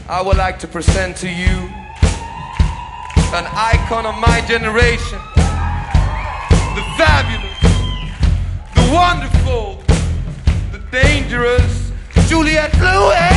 I would like to present to you an icon of my generation, the fabulous, the wonderful, the dangerous Juliette Lewis.